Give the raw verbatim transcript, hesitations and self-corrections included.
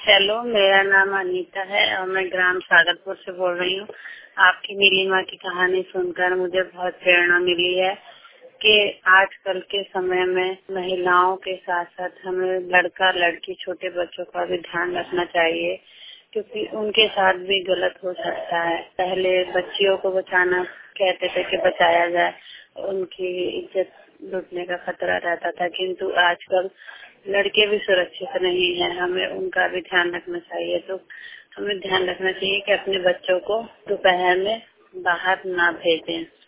Hello, मेरा नाम अनीता है और मैं ग्राम सागरपुर से बोल रही हूँ। आपकी नीलिमा की कहानी सुनकर मुझे बहुत प्रेरणा मिली है कि आजकल के समय में महिलाओं के साथ साथ हमें लड़का लड़की छोटे बच्चों का भी ध्यान रखना चाहिए, क्योंकि उनके साथ भी गलत हो सकता है। पहले बच्चियों को बचाना कहते थे कि बचाया जाए, उनकी इज्जत लुटने का खतरा रहता था, किंतु आजकल लड़के भी सुरक्षित नहीं है। हमें उनका भी ध्यान रखना चाहिए। तो हमें ध्यान रखना चाहिए कि अपने बच्चों को दोपहर में बाहर ना भेजें।